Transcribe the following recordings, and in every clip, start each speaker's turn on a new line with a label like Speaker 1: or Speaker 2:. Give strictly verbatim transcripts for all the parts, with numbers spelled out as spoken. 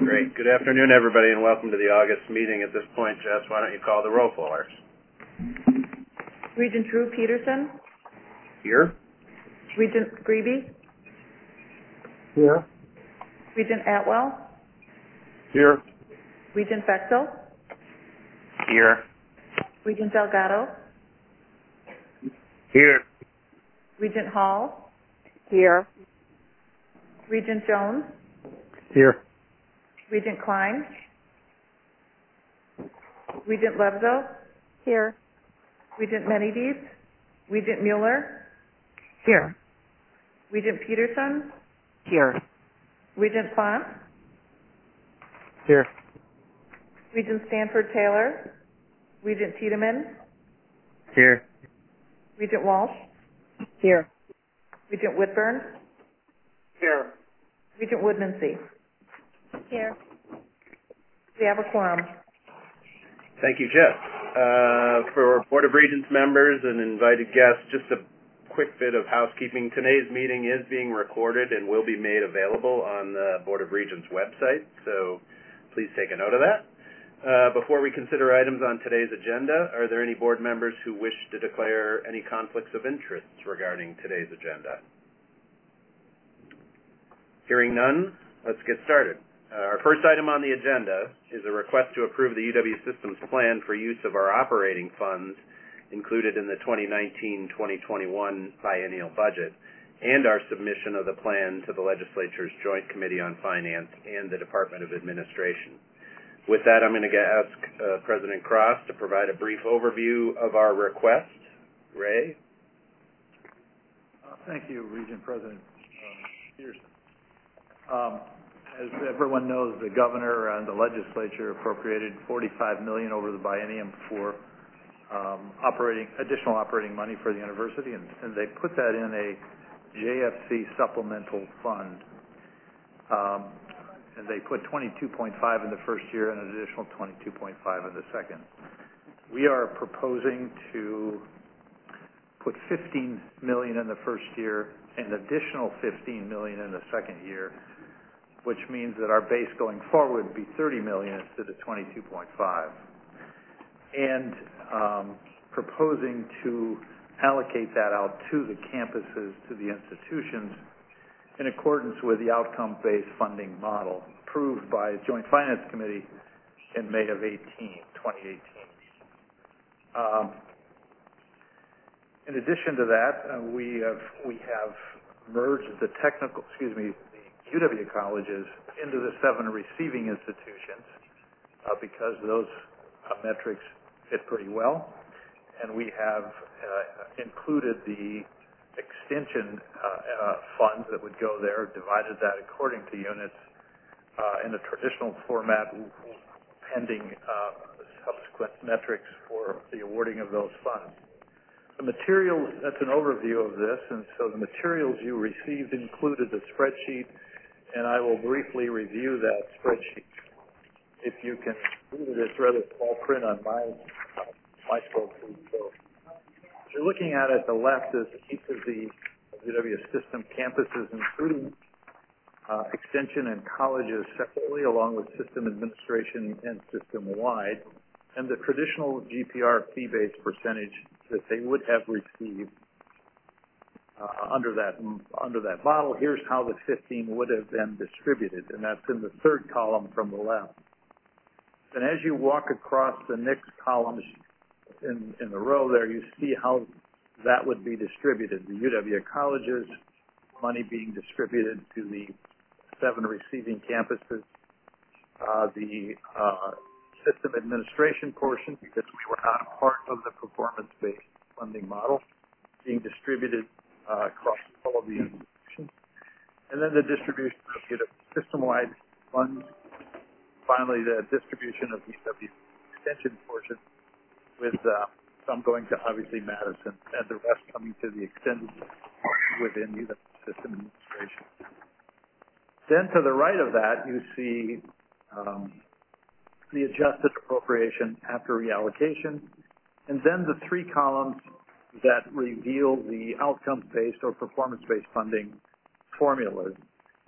Speaker 1: Great. Good afternoon, everybody, and welcome to the August meeting. At this point, Jess, why don't you call the roll for us?
Speaker 2: Regent Drew Peterson.
Speaker 1: Here.
Speaker 2: Regent Grebe.
Speaker 3: Here.
Speaker 2: Regent Atwell.
Speaker 3: Here.
Speaker 2: Regent Bechtel.
Speaker 1: Here.
Speaker 2: Regent Delgado.
Speaker 3: Here.
Speaker 2: Regent Hall.
Speaker 4: Here.
Speaker 2: Regent Jones.
Speaker 3: Here.
Speaker 2: Regent Klein. Regent Lebzo.
Speaker 4: Here.
Speaker 2: Regent Menides. Regent Mueller.
Speaker 4: Here.
Speaker 2: Regent Peterson.
Speaker 4: Here.
Speaker 2: Regent Font.
Speaker 3: Here.
Speaker 2: Regent Stanford Taylor. Regent Tiedemann.
Speaker 3: Here.
Speaker 2: Regent Walsh.
Speaker 4: Here.
Speaker 2: Regent Whitburn.
Speaker 3: Here.
Speaker 2: Regent Woodmansee.
Speaker 4: Here.
Speaker 2: We have a quorum.
Speaker 1: Thank you, Jess. Uh, for Board of Regents members and invited guests, just a quick bit of housekeeping. Today's meeting is being recorded and will be made available on the Board of Regents website, so please take a note of that. Uh, before we consider items on today's agenda, are there any board members who wish to declare any conflicts of interest regarding today's agenda? Hearing none, let's get started. Uh, our first item on the agenda is a request to approve the U W Systems plan for use of our operating funds included in the twenty nineteen twenty twenty-one biennial budget and our submission of the plan to the Legislature's Joint Committee on Finance and the Department of Administration. With that, I'm going to ask uh, President Cross to provide a brief overview of our request. Ray?
Speaker 3: Uh, thank you, Regent President um, Peterson. Um, as everyone knows, the governor and the legislature appropriated forty-five million dollars over the biennium for um, operating additional operating money for the university, and, and they put that in a J F C supplemental fund. Um, and they put twenty-two point five in the first year and an additional twenty-two point five in the second. We are proposing to put fifteen million dollars in the first year and additional fifteen million dollars in the second year, which means that our base going forward would be thirty million dollars instead of twenty-two point five. And um, proposing to allocate that out to the campuses, to the institutions, in accordance with the outcome-based funding model approved by the Joint Finance Committee in May of twenty eighteen. Um, in addition to that, uh, we have we have merged the technical, excuse me, the U W colleges into the seven receiving institutions uh, because those uh, metrics fit pretty well, and we have uh, included the extension uh, uh, funds that would go there, divided that according to units uh, in a traditional format, pending uh, subsequent metrics for the awarding of those funds. The materials, that's an overview of this, and so the materials you received included the spreadsheet, and I will briefly review that spreadsheet. If you can read it, it's rather small print on my, uh, my spreadsheet. So you're looking at it, the left is each of the U W system campuses, including uh, extension and colleges separately, along with system administration and system-wide, and the traditional G P R fee-based percentage that they would have received uh, under that under that model. Here's how the fifteen would have been distributed, and that's in the third column from the left. And as you walk across the next columns in, in the row there, you see how that would be distributed. The U W colleges, money being distributed to the seven receiving campuses, uh, the uh, system administration portion, because we were not a part of the performance-based funding model, being distributed uh, across all of the institutions, and then the distribution of U W system-wide funds. Finally, the distribution of U W extension portion, with uh, some going to obviously Madison, and the rest coming to the extended within U W system administration. Then to the right of that, you see um, the adjusted appropriation after reallocation, and then the three columns that reveal the outcomes-based or performance-based funding formulas.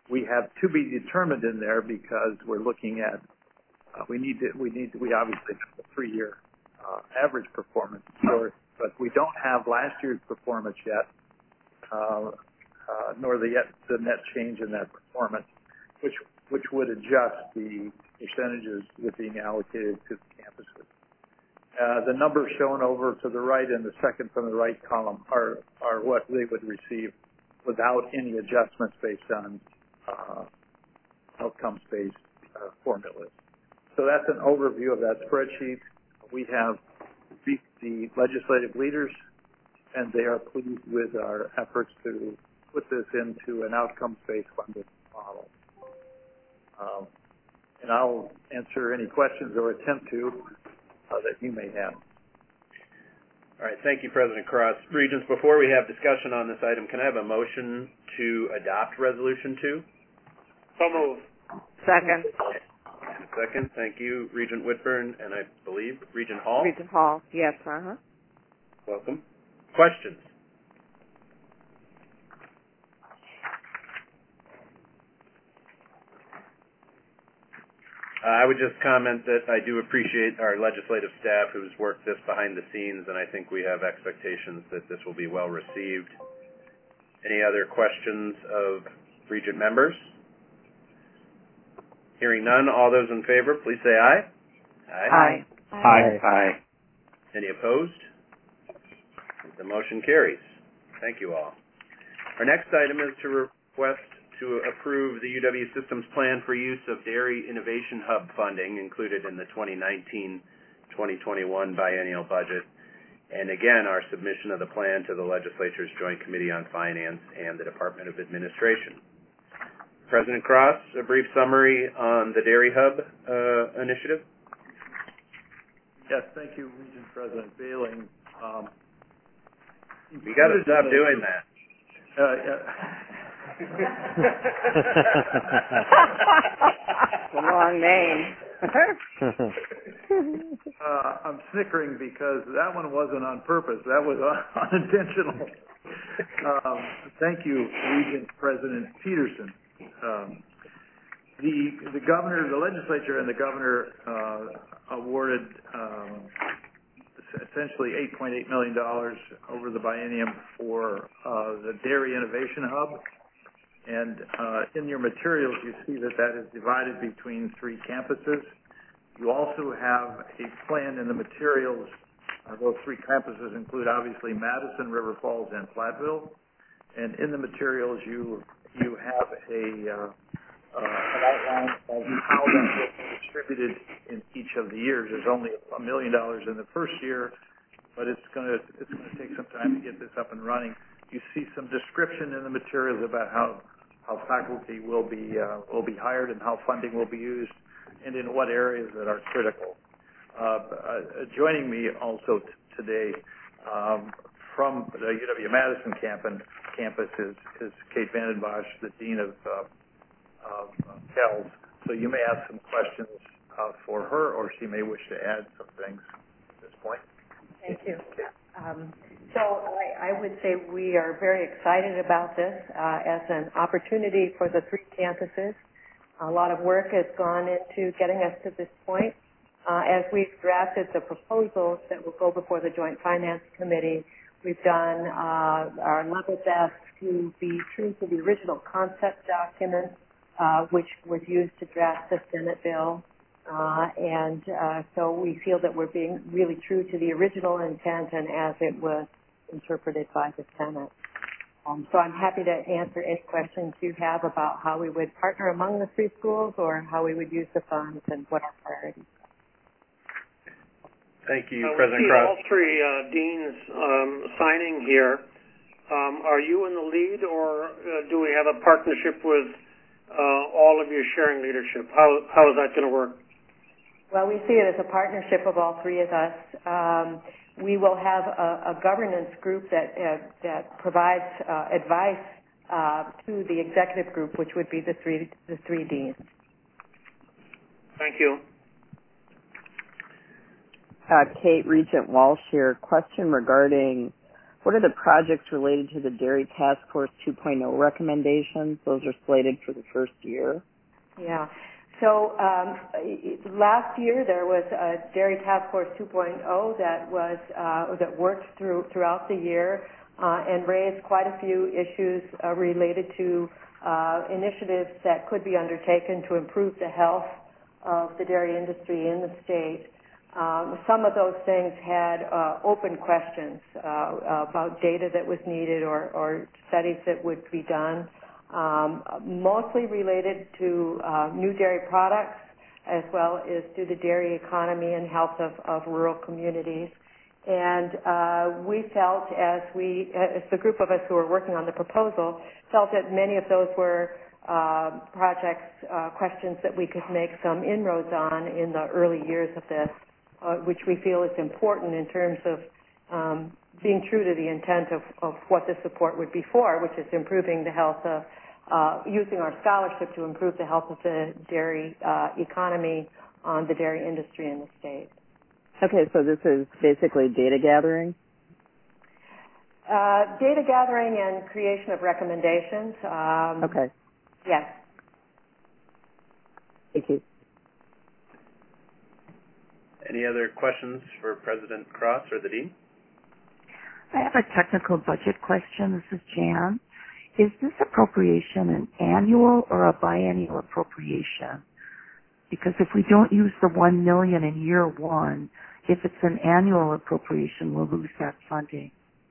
Speaker 3: we have to be determined in there because we're looking at, uh, we need to, we need to, we obviously have a three-year uh, average performance, sure, but we don't have last year's performance yet, uh, uh, nor the, yet, the net change in that performance, which, which would adjust the percentages that are being allocated to the campuses. Uh, the numbers shown over to the right and the second from the right column are, are what they would receive without any adjustments based on uh, outcomes-based uh, formulas. So that's an overview of that spreadsheet. We have the, the legislative leaders, and they are pleased with our efforts to put this into an outcomes-based funded model. Um, and I'll answer any questions or attempt to uh, that you may have.
Speaker 1: All right. Thank you, President Cross. Regents, before we have discussion on this item, can I have a motion to adopt Resolution two?
Speaker 5: So move.
Speaker 4: Second.
Speaker 1: Second. Thank you, Regent Whitburn, and I believe Regent Hall.
Speaker 4: Regent Hall. Yes. Uh huh.
Speaker 1: Welcome. Questions? Uh, I would just comment that I do appreciate our legislative staff who's worked this behind the scenes, and I think we have expectations that this will be well received. Any other questions of Regent members? Hearing none, all those in favor, please say aye.
Speaker 4: Aye.
Speaker 5: Aye. Aye.
Speaker 1: Any opposed? The motion carries. Thank you all. Our next item is to request to approve the U W Systems plan for use of Dairy Innovation Hub funding included in the twenty nineteen twenty twenty-one biennial budget. And again, our submission of the plan to the Legislature's Joint Committee on Finance and the Department of Administration. President Cross, a brief summary on the Dairy Hub uh, initiative.
Speaker 3: Yes, thank you, Regent President Behling. Um,
Speaker 1: we got to stop doing that.
Speaker 3: Uh, yeah.
Speaker 4: It's a long name.
Speaker 3: uh, I'm snickering because that one wasn't on purpose. That was un- unintentional. um, thank you, Regent President Peterson. Um, the the governor, the legislature, and the governor uh, awarded um, essentially eight point eight million dollars over the biennium for uh, the Dairy Innovation Hub. And uh, in your materials, you see that that is divided between three campuses. You also have a plan in the materials. Uh, those three campuses include, obviously, Madison, River Falls, and Platteville. And in the materials, you you have a uh, uh, an outline of how that will be distributed in each of the years. There's only a million dollars in the first year, but it's going to it's going to take some time to get this up and running. You see some description in the materials about how how faculty will be uh, will be hired and how funding will be used, and in what areas that are critical. Uh, uh, joining me also t- today um, from the U W Madison campus, campus is, is Kate Vanden Bosch, the Dean of uh, uh, Kells. So you may have some questions uh, for her, or she may wish to add some things at this point.
Speaker 2: Thank you. Um, so I, I would say we are very excited about this uh, as an opportunity for the three campuses. A lot of work has gone into getting us to this point. Uh, as we've drafted the proposals that will go before the Joint Finance Committee, we've done uh, our level best to be true to the original concept document, uh, which was used to draft the Senate bill. Uh, and uh, so we feel that we're being really true to the original intent and as it was interpreted by the Senate. Um, so I'm happy to answer any questions you have about how we would partner among the three schools or how we would use the funds and what our priorities are.
Speaker 1: Thank you,
Speaker 5: uh,
Speaker 1: President
Speaker 5: we see
Speaker 1: Cross.
Speaker 5: all three uh, deans um, signing here. Um, are you in the lead, or uh, do we have a partnership with uh, all of you sharing leadership? How how is that going to work?
Speaker 2: Well, we see it as a partnership of all three of us. Um, we will have a, a governance group that uh, that provides uh, advice uh, to the executive group, which would be the three the three deans.
Speaker 5: Thank you.
Speaker 4: Uh, Kate, Regent Walsh here. Question regarding What are the projects related to the Dairy Task Force two point oh recommendations? Those are slated for the first year.
Speaker 2: Yeah. So um, last year there was a Dairy Task Force two point oh that was uh, that worked through throughout the year uh, and raised quite a few issues uh, related to uh, initiatives that could be undertaken to improve the health of the dairy industry in the state. Um, some of those things had uh, open questions uh, about data that was needed or, or studies that would be done, um, mostly related to uh, new dairy products as well as to the dairy economy and health of, of rural communities. And uh, we felt, as we, as the group of us who were working on the proposal, felt that many of those were uh, projects, uh, questions that we could make some inroads on in the early years of this, uh, which we feel is important in terms of um, being true to the intent of, of what the support would be for, which is improving the health of, uh, using our scholarship to improve the health of the dairy uh, economy on the dairy industry in the state.
Speaker 4: Okay, so this is basically data gathering?
Speaker 2: Uh, data gathering and creation of recommendations. Um,
Speaker 4: okay.
Speaker 2: Yes.
Speaker 4: Thank you.
Speaker 1: Any other questions for President Cross or the Dean?
Speaker 6: I have a technical budget question. This is Jan. Is this appropriation an annual or a biennial appropriation? Because if we don't use the one million dollars in year one, if it's an annual appropriation, we'll lose that funding.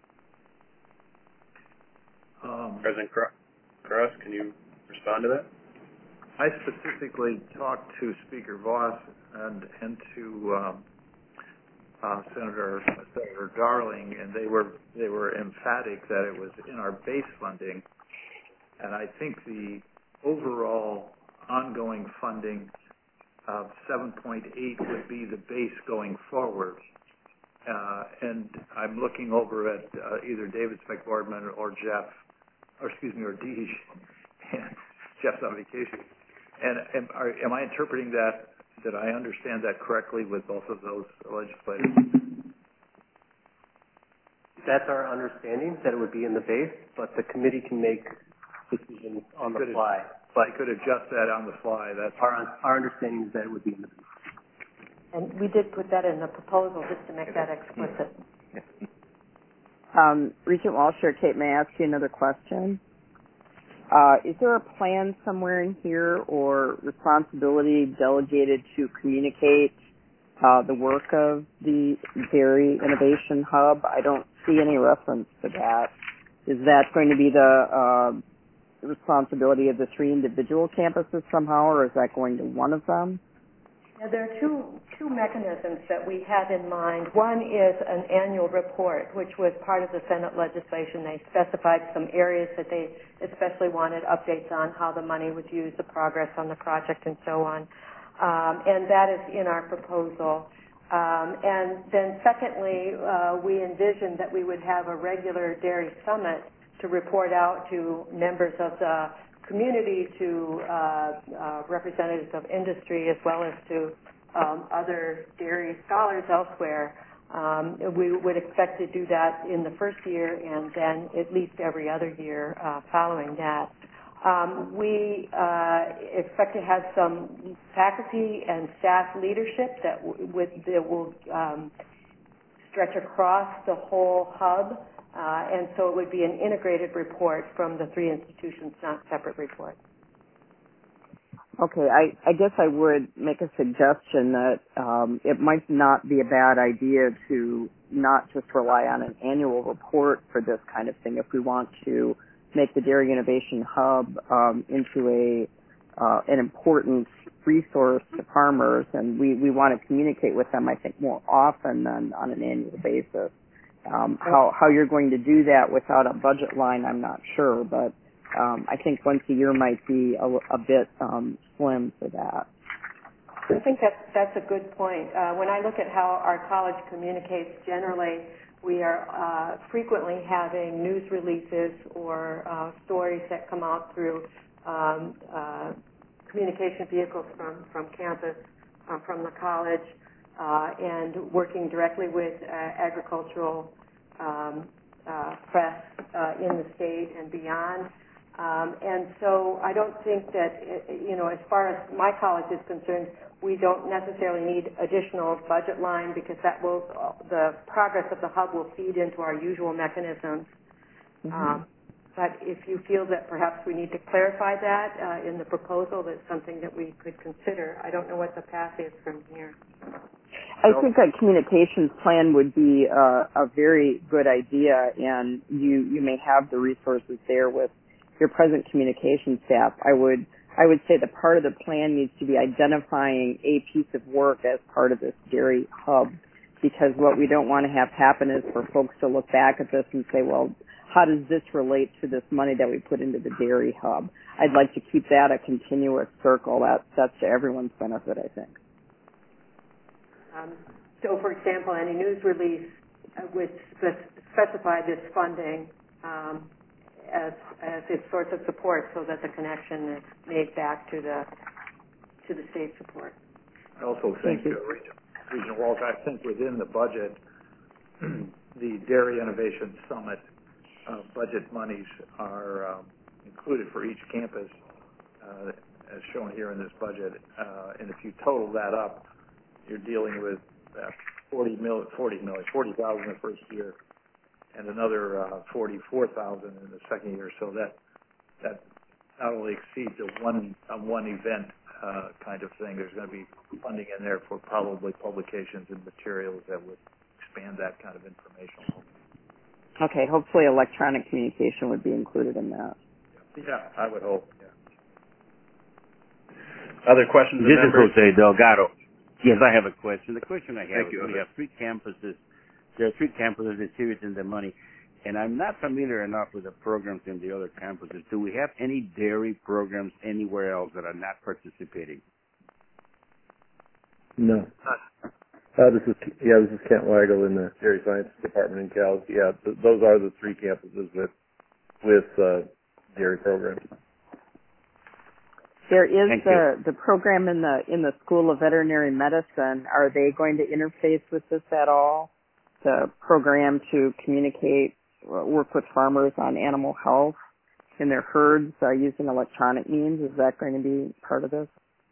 Speaker 3: Um,
Speaker 1: President Cross, can you respond to that?
Speaker 3: I specifically talked to Speaker Voss and, and to um, uh, Senator uh, Senator Darling, and they were they were emphatic that it was in our base funding, and I think the overall ongoing funding of seven point eight would be the base going forward. Uh, and I'm looking over at uh, either David McBoardman or Jeff, or excuse me, or Deej, and Jeff's on vacation. And am, are, am I interpreting that, did I understand that correctly with both of those legislators?
Speaker 7: That's our understanding, that it would be in the base, but the committee can make decisions on the fly.
Speaker 3: But I could adjust that on the fly. That's
Speaker 7: our, our understanding is that it would be in the base.
Speaker 2: And we did put that in the proposal just to make that explicit.
Speaker 4: Um, Regent Walsh or Kate, may I ask you another question? Uh, is there a plan somewhere in here or responsibility delegated to communicate uh, the work of the Dairy Innovation Hub? I don't see any reference to that. Is that going to be the uh, responsibility of the three individual campuses somehow, or is that going to one of them?
Speaker 2: Now, there are two, two mechanisms that we have in mind. One is an annual report, which was part of the Senate legislation. They specified some areas that they especially wanted updates on, how the money was used, the progress on the project, and so on. Um, and that is in our proposal. Um, and then secondly, uh, we envisioned that we would have a regular dairy summit to report out to members of the community, to uh, uh, representatives of industry, as well as to um, other dairy scholars elsewhere. Um, we would expect to do that in the first year and then at least every other year uh, following that. Um, we uh, expect to have some faculty and staff leadership that, w- with, that will um, stretch across the whole hub. Uh, and so it would be an integrated report from the three institutions, not separate reports.
Speaker 4: Okay, I, I guess I would make a suggestion that um, it might not be a bad idea to not just rely on an annual report for this kind of thing if we want to make the Dairy Innovation Hub um, into a uh, an important resource to farmers, and we, we want to communicate with them, I think, more often than on an annual basis. Um, how, how you're going to do that without a budget line, I'm not sure, but um, I think once a year might be a, a bit um, slim for that.
Speaker 2: I think that's, that's a good point. Uh, when I look at how our college communicates generally, we are uh, frequently having news releases or uh, stories that come out through um, uh, communication vehicles from, from campus, uh, from the college, uh, and working directly with uh, agricultural um, uh, press uh, in the state and beyond. Um, and so I don't think that, you know, as far as my college is concerned, we don't necessarily need additional budget line because that will, the progress of the hub will feed into our usual mechanisms. Mm-hmm. Um, but if you feel that perhaps we need to clarify that uh, in the proposal, that's something that we could consider. I don't know what the path is from here.
Speaker 4: I think a communications plan would be uh, a very good idea, and you, you may have the resources there with your present communications staff. I would I would say that part of the plan needs to be identifying a piece of work as part of this dairy hub, because what we don't want to have happen is for folks to look back at this and say, well, how does this relate to this money that we put into the dairy hub? I'd like to keep that a continuous circle. That, that's to everyone's benefit, I think.
Speaker 2: Um, so, for example, any news release uh, would spe- specify this funding um, as, as its source of support, so that the connection is made back to the to the state support.
Speaker 3: I also think, uh, Regent, Regent Walsh, I think within the budget, the Dairy Innovation Summit uh, budget monies are um, included for each campus, uh, as shown here in this budget. Uh, and if you total that up, you're dealing with uh, forty mil, forty million, forty thousand the first year, and another uh, forty-four thousand in the second year. So that that not only exceeds a one a one event uh, kind of thing. There's going to be funding in there for probably publications and materials that would expand that kind of information.
Speaker 4: Okay, hopefully electronic communication would be included in that.
Speaker 3: Yeah, I would hope. Yeah.
Speaker 1: Other questions?
Speaker 8: This
Speaker 1: is
Speaker 8: Jose Delgado. Yes, I have a question. The question I have
Speaker 1: Thank
Speaker 8: is
Speaker 1: you,
Speaker 8: we
Speaker 1: Jose.
Speaker 8: have three campuses. There are three campuses distributing the money, and I'm not familiar enough with the programs in the other campuses. Do we have any dairy programs anywhere else that are not participating?
Speaker 9: No. Uh, this is yeah, this is Kent Weigel in the Dairy Science Department in Cal. Yeah, th- those are the three campuses with with uh, dairy programs.
Speaker 4: There is
Speaker 8: Thank
Speaker 4: the
Speaker 8: you.
Speaker 4: the program in the in the School of Veterinary Medicine. Are they going to interface with this at all? The program to communicate, uh, work with farmers on animal health in their herds uh, using electronic means. Is that going to be part of this?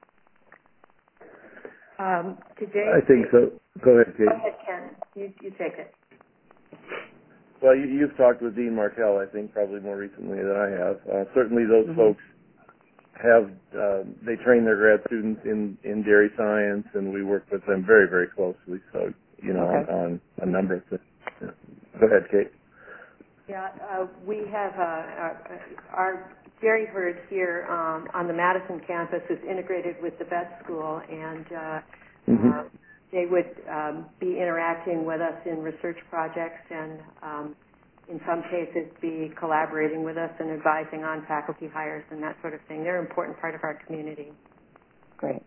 Speaker 2: Um, today,
Speaker 9: I think so. Go ahead, Kate.
Speaker 2: Go ahead, Ken. You, you take it.
Speaker 9: Well, you, you've talked with Dean Martell, I think, probably more recently than I have. Uh, certainly, those
Speaker 4: Mm-hmm.
Speaker 9: folks have uh, they train their grad students in, in dairy science, and we work with them very, very closely. So, you know,
Speaker 4: Okay.
Speaker 9: on, on a number of things. Yeah. Go ahead, Kate.
Speaker 2: Yeah, uh, we have uh, our, our dairy herd here um, on the Madison campus is integrated with the vet school, and uh,
Speaker 9: Mm-hmm.
Speaker 2: uh, they would um, be interacting with us in research projects, and um, in some cases be collaborating with us and advising on faculty hires and that sort of thing. They're an important part of our community.
Speaker 4: Great.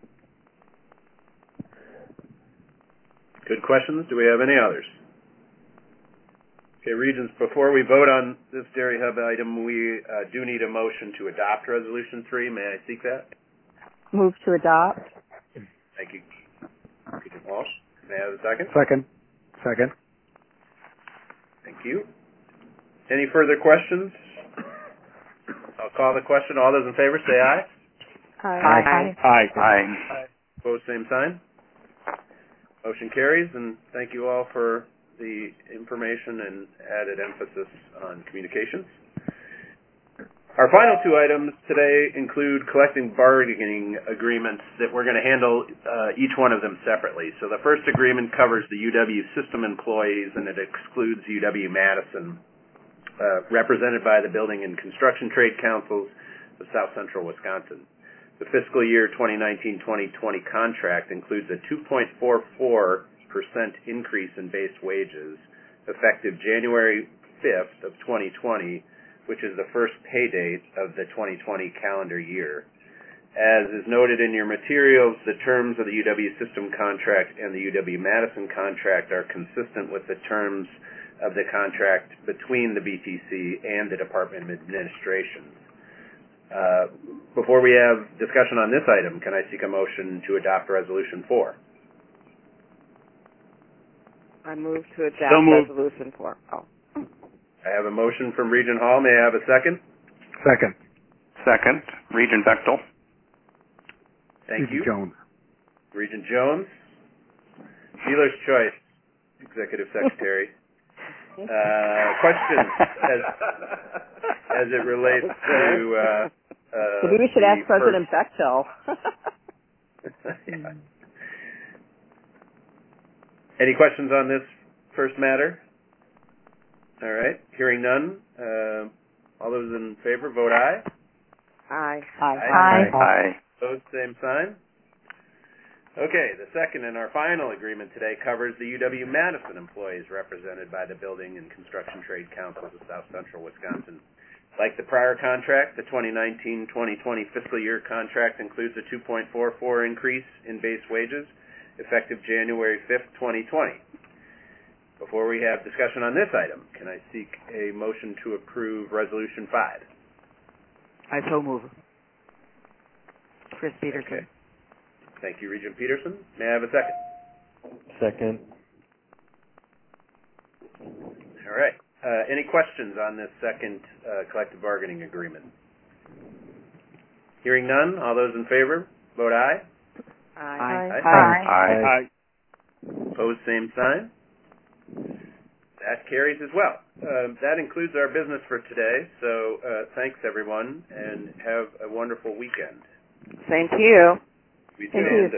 Speaker 1: Good questions. Do we have any others? Okay, Regents, before we vote on this Dairy Hub item, we uh, do need a motion to adopt Resolution three. May I seek that?
Speaker 4: Move to adopt.
Speaker 1: Thank you, Regent Walsh. May I have a second?
Speaker 3: Second. Second.
Speaker 1: Thank you. Any further questions? I'll call the question. All those in favor say aye.
Speaker 4: Aye.
Speaker 8: Aye. Aye.
Speaker 1: Opposed, same sign. Motion carries, and thank you all for the information and added emphasis on communications. Our final two items today include collective bargaining agreements that we're going to handle uh, each one of them separately. So the first agreement covers the U W system employees, and it excludes U W-Madison, uh, represented by the Building and Construction Trade Councils of South Central Wisconsin. The fiscal year twenty nineteen twenty twenty contract includes a two point four four percent increase in base wages effective January fifth of twenty twenty, which is the first pay date of the twenty twenty calendar year. As is noted in your materials, the terms of the U W system contract and the U W-Madison contract are consistent with the terms of the contract between the B T C and the Department of Administration. Uh, before we have discussion on this item, can I seek a motion to adopt Resolution four?
Speaker 4: I move to adopt
Speaker 8: So moved.
Speaker 4: Resolution four. Oh.
Speaker 1: I have a motion from Regent Hall. May I have a second?
Speaker 10: Second.
Speaker 11: Second, Regent Bechtel.
Speaker 1: Thank
Speaker 10: Regent
Speaker 1: you.
Speaker 10: Jones.
Speaker 1: Regent Jones. Dealer's choice, Executive Secretary. Uh, questions as, as it relates to uh, uh,
Speaker 4: Maybe we should ask
Speaker 1: first...
Speaker 4: President Bechtel.
Speaker 1: Yeah. Any questions on this first matter? All right. Hearing none. Uh, all those in favor, vote aye.
Speaker 4: Aye.
Speaker 6: Aye.
Speaker 11: Aye. Aye.
Speaker 1: Opposed, same sign. Okay, the second and our final agreement today covers the U W-Madison employees represented by the Building and Construction Trade Councils of South Central Wisconsin. Like the prior contract, the twenty nineteen twenty twenty fiscal year contract includes a two point four four increase in base wages effective January fifth, twenty twenty. Before we have discussion on this item, can I seek a motion to approve Resolution five?
Speaker 6: I so move. Chris Peterson.
Speaker 1: Okay. Thank you, Regent Peterson. May I have a second?
Speaker 9: Second.
Speaker 1: All right. Uh, any questions on this second uh, collective bargaining agreement? Hearing none, all those in favor, vote aye.
Speaker 6: Aye.
Speaker 1: Aye.
Speaker 11: Aye.
Speaker 10: Aye.
Speaker 11: Aye.
Speaker 1: Opposed, same sign. That carries as well. Um, that includes our business for today, so uh, thanks, everyone, and have a wonderful weekend.
Speaker 6: Thank you.
Speaker 1: We
Speaker 4: Thank you.